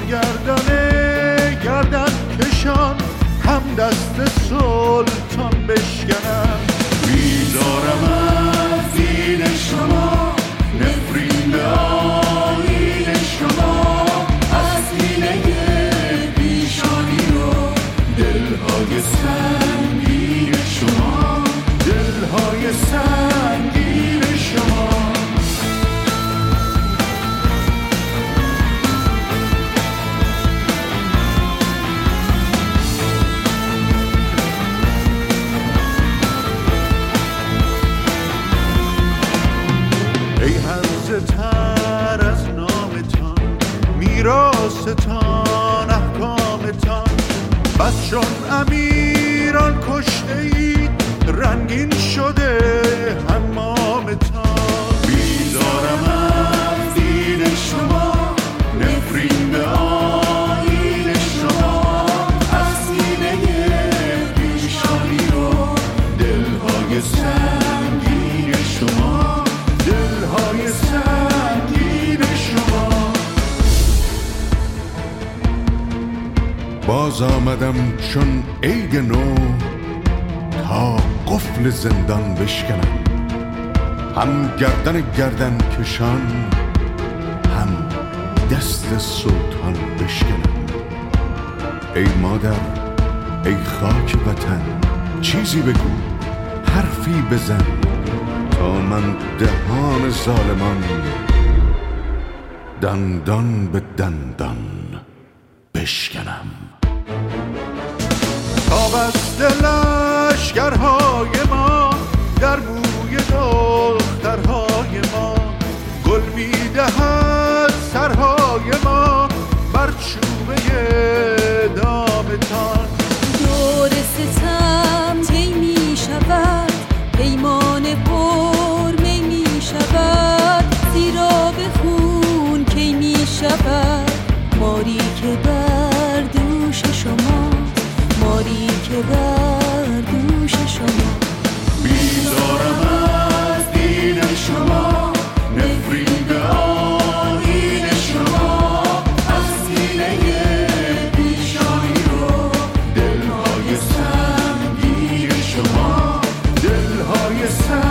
گردن کشان هم دست سلطان بشکنم. بیزارم از دین شما، نفرین به آیین شما، از سینه پیشانی و دلهای سنگین شما، دلهای سنگین شما. ای هرزه تر از نامتان، میراستان احکامتان، بس چون امیران کشته اید، رنگین شده حمامتان. بیزارم از دین شما، نفرین به آیین شما، از سینه پیشانی و دلهای سنگین شما، دلهای سنگین شما. باز آمدم چون عید نو تا قفل زندان بشکنم، هم گردن کشان، هم دست سلطان بشکنم. ای مادر، ای خاک وطن، چیزی بگو، حرفی بزن تا من دهان ظالمان دندان به دندان بشکنم. تا بسته لشکرهای ما، در بوی دخترهای ما، گل میدهد سرهای ما بر چوبه دامتان. دور ستم طی می شود، پیمان پر می می شود، زیرا به خون کی می شود، ماری که بر دوش شما، ماری که بر دوش شما. بیزارم از دین شما، نفرین به آیین شما، از سینه پیشانی و دلهای سنگین شما، دلهای سنگین